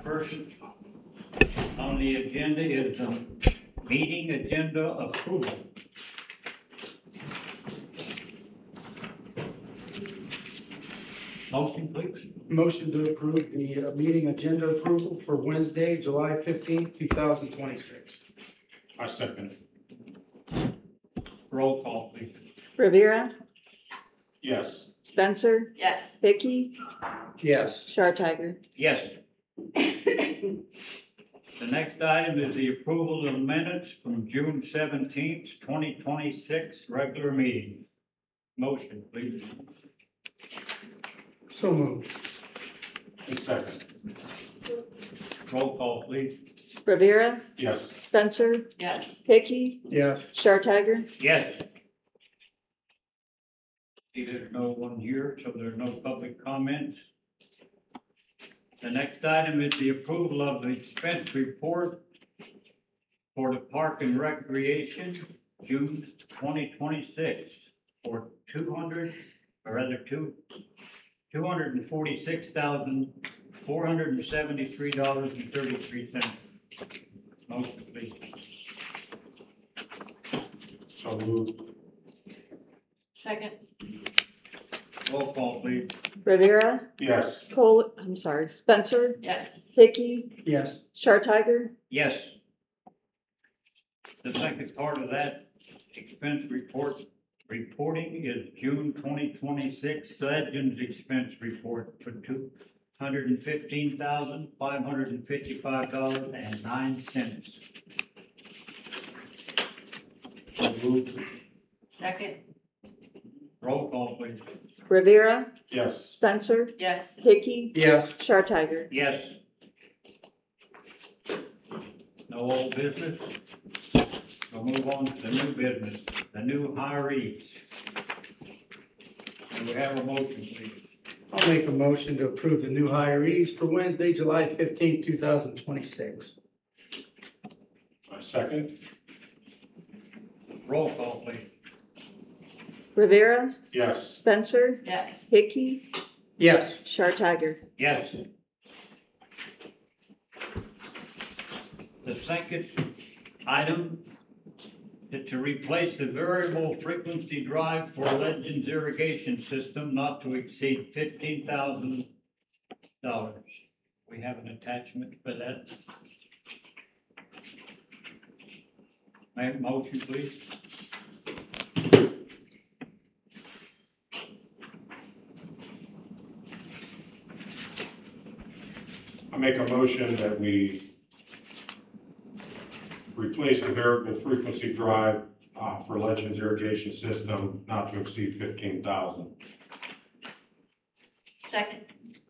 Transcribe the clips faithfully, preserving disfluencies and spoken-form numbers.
First on the agenda is the meeting agenda approval. Motion, please. Motion to approve the uh, meeting agenda approval for Wednesday, July fifteenth, two thousand twenty-six. I second. Roll call, please. Rivera, Yes. Spencer, Yes. Hickey, Yes. Shar Tiger. Yes. The next item is the approval of minutes from June seventeenth, twenty twenty-six, regular meeting. Motion, please. So moved. I second. Roll call, please. Rivera, Yes. Spencer, Yes. Hickey, Yes. Shar Tiger. Yes. See, there's no one here, so there's no public comments. The next item is the approval of the expense report for the Park and Recreation, June twenty twenty-six, for two hundred, or rather two, two hundred and forty-six thousand, four hundred and seventy-three dollars and thirty-three cents. Motion, please. So moved. Second. Roll call, please. Rivera, Yes. Cole, I'm sorry, Spencer, Yes. Hickey, Yes. Shar Tiger. Yes. The second part of that expense report, reporting is June twenty twenty-six Legends expense report for two hundred and fifteen thousand, five hundred and fifty-five dollars and nine cents. So moved. Second. Roll call, please. Rivera, Yes. Spencer, Yes. Hickey, Yes. Shar Tiger. Yes. No old business? We'll move on to the new business, the new hirees. Do we have a motion, please? I'll make a motion to approve the new hirees for Wednesday, July fifteenth, two thousand twenty-six. I second. Roll call, please. Rivera, Yes. Spencer, Yes. Hickey, Yes. Shar Tiger. Yes. The second item is to replace the variable frequency drive for Legends irrigation system not to exceed fifteen thousand dollars. We have an attachment for that. Make a motion, please. I make a motion that we replace the variable frequency drive uh, for Legends irrigation system not to exceed fifteen thousand. Second.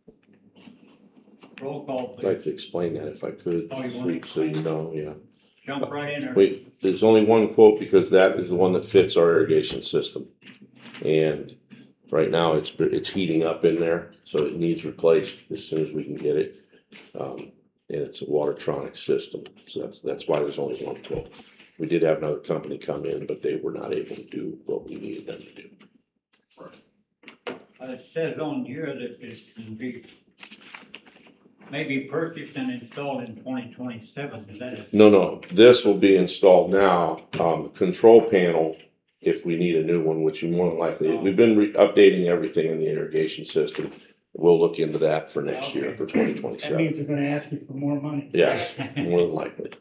Roll call, I'd like please. to explain that if I could, Oh, you so wanna you- so you explain? know, yeah. Jump right in there. Wait, there's only one quote because that is the one that fits our irrigation system. And right now it's, it's heating up in there, so it needs replaced as soon as we can get it. Um, and it's a Watertronic system, so that's, that's why there's only one quote. We did have another company come in, but they were not able to do what we needed them to do. Uh, It says on here that it can be maybe purchased and installed in twenty twenty-seven, is that it? No, no, this will be installed now, um, the control panel, if we need a new one, which we more than likely, we've been re- updating everything in the irrigation system. We'll look into that for next year, for twenty That twenty-seven. means they're gonna ask you for more money. Yes, more than likely.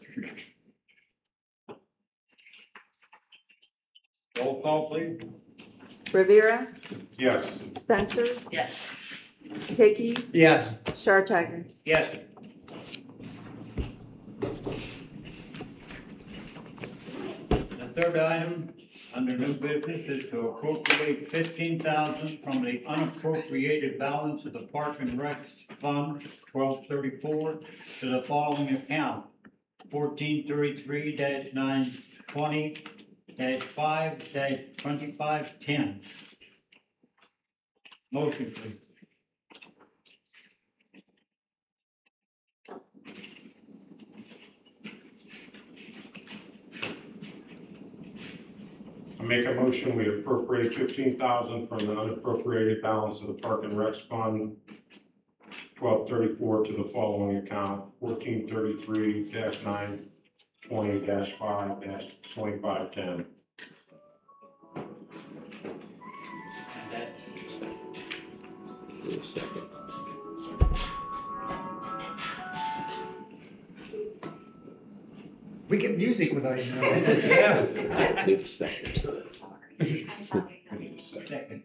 Roll call, please. Rivera, Yes. Spencer, Yes. Hickey, Yes. Shar Tiger. Yes. The third item under new business is to appropriate fifteen thousand from the unappropriated balance of the Park and Rec Fund twelve thirty-four to the following account: fourteen thirty-three nine twenty five twenty-five ten. Motion, please. I make a motion, we appropriate fifteen thousand from the unappropriated balance of the Park and Rec Fund twelve thirty-four to the following account, fourteen thirty-three nine twenty five twenty-five ten. Wait a second. We get music without you. Yes. Need a second. I need a second. Second.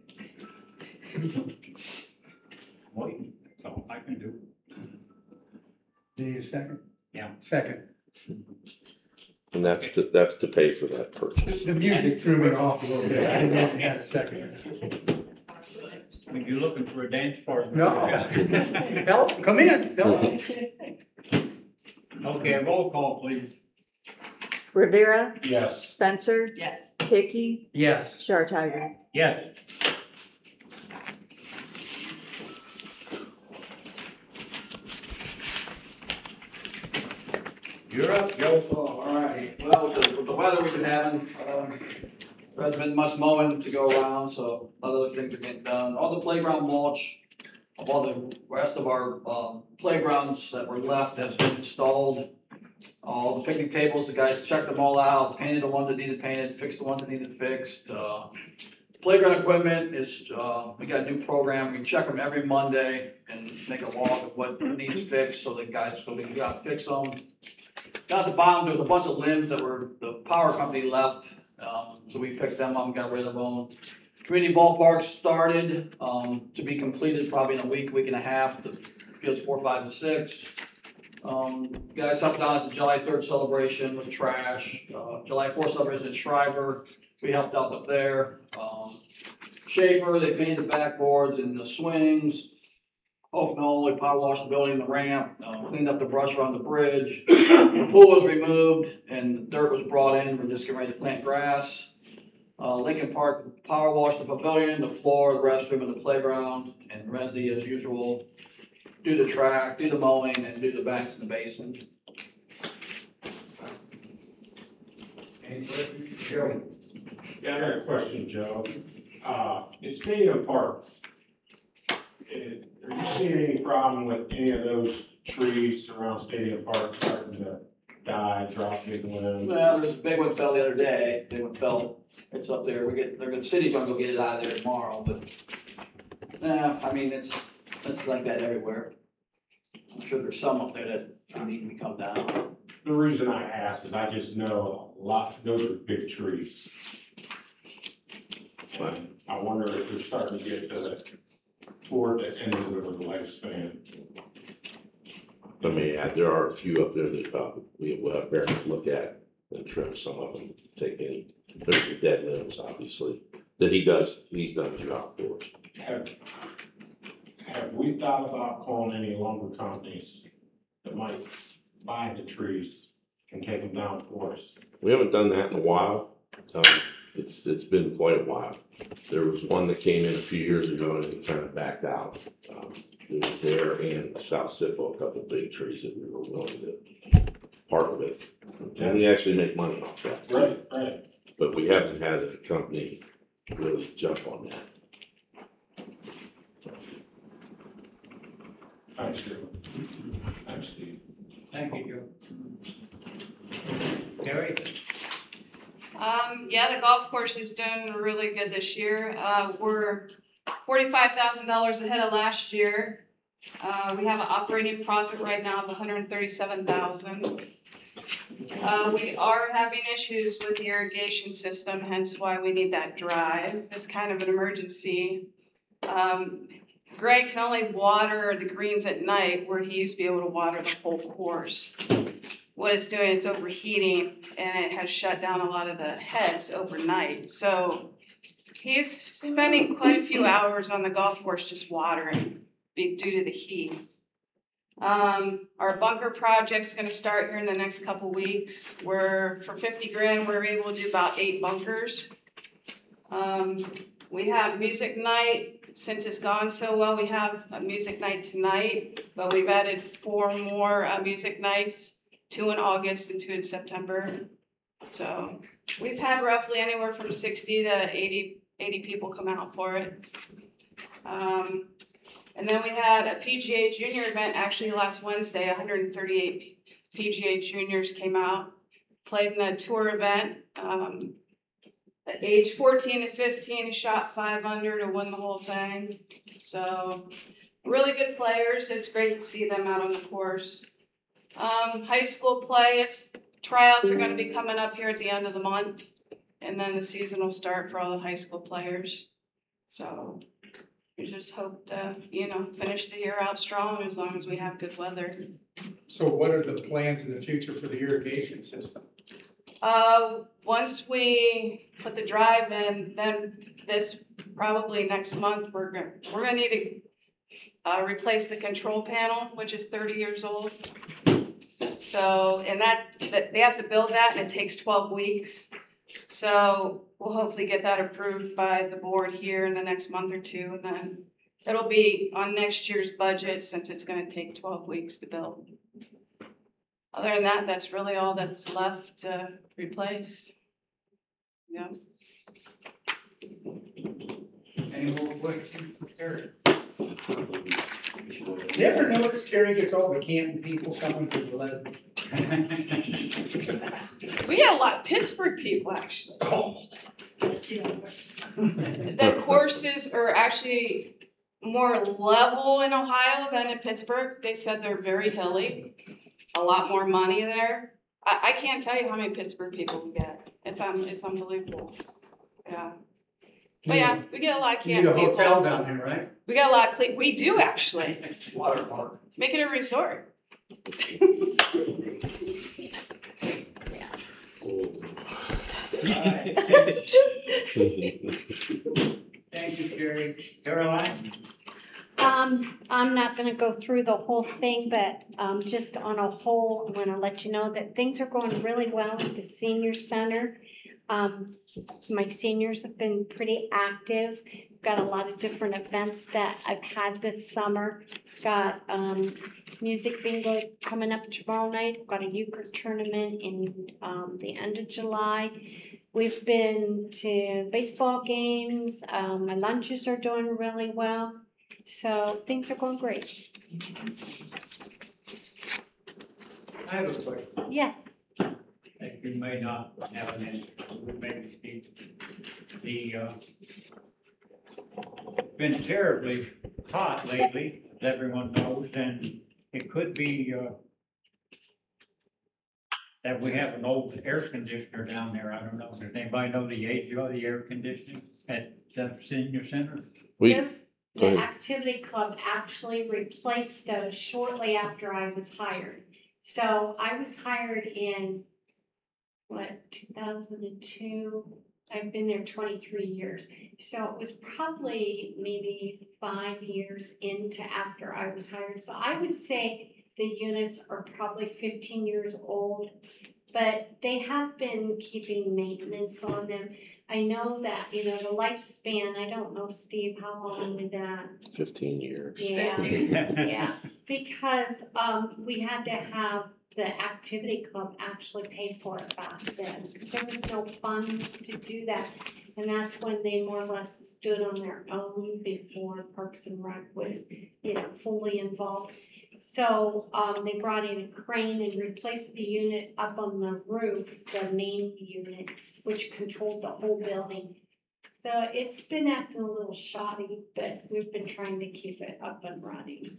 Wait, that's all I can do. Do you need a second? Yeah. Second. And that's to, that's to pay for that purchase. The music threw me off a little bit. I didn't know if you had a second. Are you looking for a dance partner? No. Help, come in. Help. Okay, roll call, please. Rivera, Yes. Spencer, Yes. Hickey, Yes. Shar Tiger. Yes. You're up, Joe. Oh, all right, well, with the, with the weather we've been having, um, there hasn't been much mowing to go around, so other things are getting done. All the playground mulch, of all the rest of our, um, playgrounds that were left has been installed. All the picnic tables, the guys checked them all out, painted the ones that needed painted, fixed the ones that needed fixed. Uh, Playground equipment is, uh, we got a new program, we check them every Monday and make a log of what needs fixed, so the guys, so we can go out and fix them. Down at the bottom, there was a bunch of limbs that were, the power company left, um, so we picked them up and got rid of them. Community ballpark started, um, to be completed probably in a week, week and a half, the fields four, five, and six. Um, guys helped out at the July third celebration with trash, uh, July fourth celebration at Shriver, we helped out up there. Um, Schaefer, they painted the backboards and the swings. Oak Knoll, we power washed the building, the ramp, uh, cleaned up the brush around the bridge. The pool was removed and dirt was brought in, we're just getting ready to plant grass. Uh, Lincoln Park, power washed the pavilion, the floor, the restroom, and the playground. And Resi, as usual, do the track, do the mowing, and do the banks in the basin. Any questions? Joe? Yeah, I got a question, Joe. Uh, in Stadium Park, eh, are you seeing any problem with any of those trees around Stadium Park starting to die, drop big limbs? Well, there's a big one fell the other day, big one fell, it's up there, we get, they're, the city's gonna go get it out of there tomorrow, but. Nah, I mean, it's, it's like that everywhere. I'm sure there's some up there that need to be cut down. The reason I ask is I just know a lot, those are big trees. But I wonder if they're starting to get to the, toward the end of their lifespan. I mean, yeah, there are a few up there that, uh, we will have Barry look at and trim some of them, take any, there's the dead limbs, obviously, that he does, he's done throughout for us. Have, have we thought about calling any lumber companies that might buy the trees and take them down for us? We haven't done that in a while. Um, it's, it's been quite a while. There was one that came in a few years ago and it kind of backed out. Um, it was there and South Sippo, a couple of big trees that we were willing to part with. And we actually make money off that. too. Right, right. But we haven't had a company really jump on that. Thanks, Joe. Thanks, Steve. Thank you, Joe. Terry? Um, yeah, the golf course is doing really good this year. Uh, we're forty-five thousand dollars ahead of last year. Uh, we have an operating profit right now of one hundred thirty-seven thousand. Uh, we are having issues with the irrigation system, hence why we need that drive. It's kind of an emergency. Um, Greg can only water the greens at night where he used to be able to water the whole course. What it's doing, it's overheating and it has shut down a lot of the heads overnight. So he's spending quite a few hours on the golf course just watering be- due to the heat. Um, our bunker project's gonna start here in the next couple weeks. We're, for fifty grand, we're able to do about eight bunkers. Um, we have music night. Since it's gone so well, we have a music night tonight, but we've added four more uh, music nights, two in August and two in September. So we've had roughly anywhere from sixty to eighty, eighty people come out for it. Um, And then we had a P G A junior event actually last Wednesday, one hundred thirty-eight P G A juniors came out, played in a tour event. Um, at age fourteen to fifteen, he shot five under to win the whole thing. So really good players. It's great to see them out on the course. Um, high school play, it's tryouts are going to be coming up here at the end of the month, and then the season will start for all the high school players. So we just hope to, you know, finish the year out strong as long as we have good weather. So what are the plans in the future for the irrigation system? Uh, once we put the drive in, then this, probably next month, we're gonna, we're gonna need to uh, replace the control panel, which is thirty years old. So, and that, that, they have to build that and it takes twelve weeks. So we'll hopefully get that approved by the board here in the next month or two, and then it'll be on next year's budget since it's gonna take twelve weeks to build. Other than that, that's really all that's left to replace. Yeah. Any more questions for Terry? You ever notice Carrie gets all the Canton people coming to the levee? We got a lot of Pittsburgh people actually. Oh. The courses are actually more level in Ohio than in Pittsburgh. They said they're very hilly, a lot more money there. I, I can't tell you how many Pittsburgh people we get. It's un, it's unbelievable. Yeah. But yeah, we get a lot of You need a Canton hotel people. down here, right? We got a lot of, cle- we do actually. Water park. Make it a resort. Thank you, Terry. Caroline? Um, I'm not gonna go through the whole thing, but, um, just on a whole, I'm gonna let you know that things are going really well at the senior center. Um, my seniors have been pretty active. Got a lot of different events that I've had this summer. Got, um, music bingo coming up tomorrow night. Got a euchre tournament in, um, the end of July. We've been to baseball games. Um, my lunches are doing really well. So things are going great. I have a question. Yes. That you may not have an answer, to, maybe Steve. The, uh, been terribly hot lately, as everyone knows, and it could be, uh, that we have an old air conditioner down there. I don't know. Does anybody know the age of the air conditioning at the senior center? We, This, go the ahead. activity club actually replaced those shortly after I was hired. So I was hired in, what, two thousand two? I've been there twenty-three years. So it was probably maybe five years into after I was hired. So I would say the units are probably fifteen years old, but they have been keeping maintenance on them. I know that, you know, the lifespan, I don't know, Steve, how long is that? fifteen years. Yeah, yeah, because, um, we had to have the activity club actually pay for it back then. There was no funds to do that, and that's when they more or less stood on their own before Parks and Rec was, you know, fully involved. So, um, they brought in a crane and replaced the unit up on the roof, the main unit, which controlled the whole building. So it's been acting a little shoddy, but we've been trying to keep it up and running.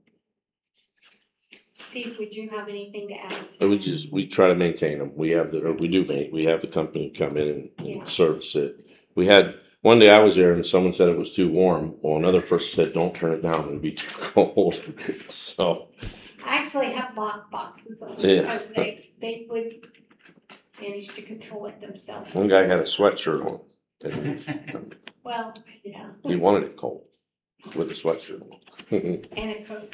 Steve, would you have anything to add? And we just, we try to maintain them. We have the, or we do make, we have the company come in and, Yeah. and service it. We had, one day I was there and someone said it was too warm. Well, another person said, don't turn it down, it'll be too cold. So, I actually have lock boxes on Yeah. because they, they would manage to control it themselves. one guy had a sweatshirt on. And Well, yeah, he wanted it cold with a sweatshirt on. and a coat.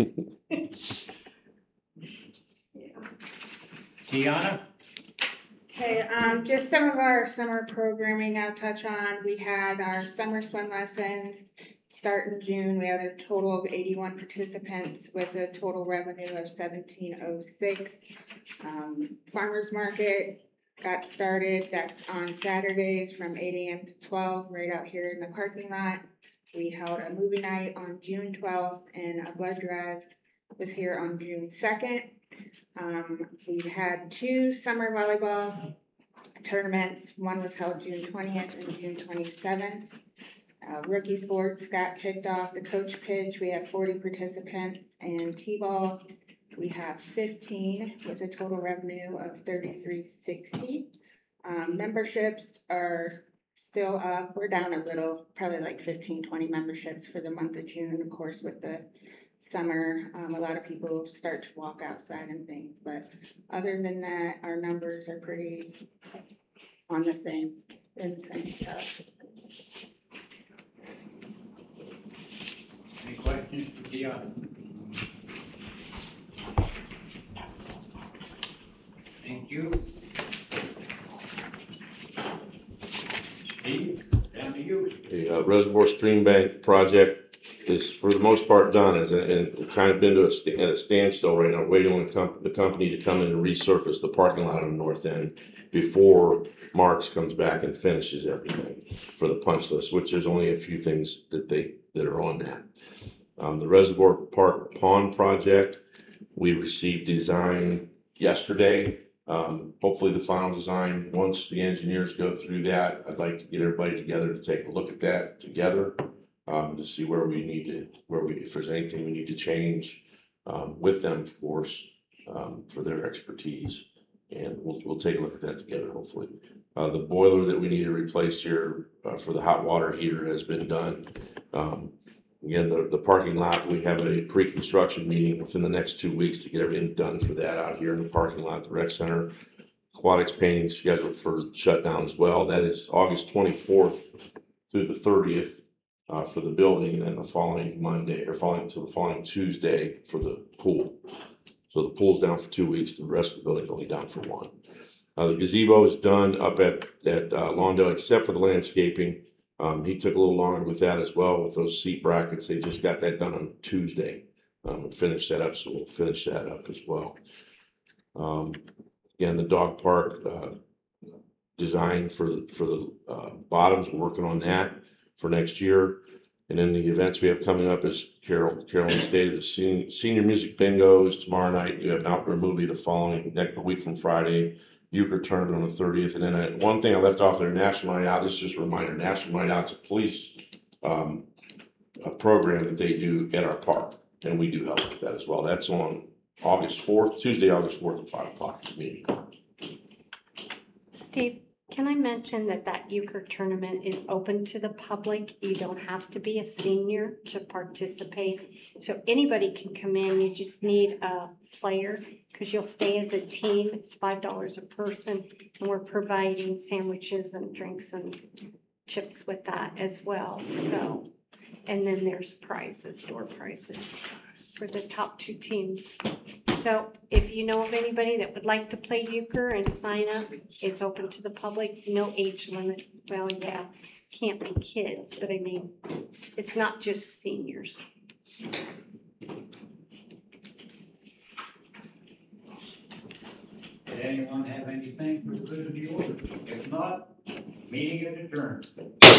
Yeah. Tiana? Okay, um, just some of our summer programming I'll touch on. We had our summer swim lessons start in June. We had a total of eighty-one participants with a total revenue of seventeen oh six. Um, farmers market got started. That's on Saturdays from eight a.m. to twelve, right out here in the parking lot. We held a movie night on June twelfth, and a blood drive was here on June second. Um, we've had two summer volleyball tournaments. One was held June twentieth and June twenty-seventh. Uh, rookie sports got kicked off. The coach pitch, we have forty participants, and T-ball, we have fifteen with a total revenue of thirty-three sixty. Um, memberships are still up. We're down a little, probably like fifteen, twenty memberships for the month of June. Of course, with the summer, um, a lot of people start to walk outside and things, but other than that, our numbers are pretty on the same, in the same stuff. Any questions for Deanna? Thank you. Steve, down to you. The uh, Reservoir Stream Bank project is for the most part done, as and we've kind of been to a, st- at a standstill right now, waiting on the, comp- the company to come in and resurface the parking lot on the north end before Marks comes back and finishes everything for the punch list, which there's only a few things that they that are on that. Um, the Reservoir Park Pond project, we received design yesterday. Um, hopefully the final design, once the engineers go through that, I'd like to get everybody together to take a look at that together. Um, to see where we need to, where we, if there's anything we need to change, um, with them, of course, um, for their expertise. And we'll, we'll take a look at that together, hopefully. Uh, the boiler that we need to replace here, uh, for the hot water heater has been done. Um, again, the, the parking lot, we have a pre-construction meeting within the next two weeks to get everything done for that out here in the parking lot at the rec center. Aquatics painting scheduled for shutdown as well. That is August twenty-fourth through the thirtieth. Uh, for the building, and then the following Monday, or following to the following Tuesday for the pool. So the pool's down for two weeks, the rest of the building's only down for one. Uh, the gazebo is done up at, at uh, Lawndale, except for the landscaping. Um, he took a little longer with that as well, with those seat brackets. They just got that done on Tuesday. Um, and finished that up, so we'll finish that up as well. Um, again, the dog park, uh, design for the, for the, uh, bottoms, we're working on that for next year. And then the events we have coming up is Carol, Carolyn stated, the senior, senior music bingos tomorrow night. You have an outdoor movie the following, next week from Friday, euchre tournament on the thirtieth. And then I, one thing I left off there, National Night Out, this is just a reminder, National Night Out's a police, um, a program that they do at our park. And we do help with that as well. That's on August fourth, Tuesday, August fourth at five o'clock meeting. Steve, can I mention that that euchre tournament is open to the public? You don't have to be a senior to participate. So anybody can come in, you just need a player, because you'll stay as a team. It's five dollars a person, and we're providing sandwiches and drinks and chips with that as well. So, and then there's prizes, door prizes for the top two teams. So if you know of anybody that would like to play euchre and sign up, it's open to the public, no age limit. Well, yeah, can't be kids, but I mean, it's not just seniors. Did anyone have anything for the good of the order? If not, meeting is adjourned.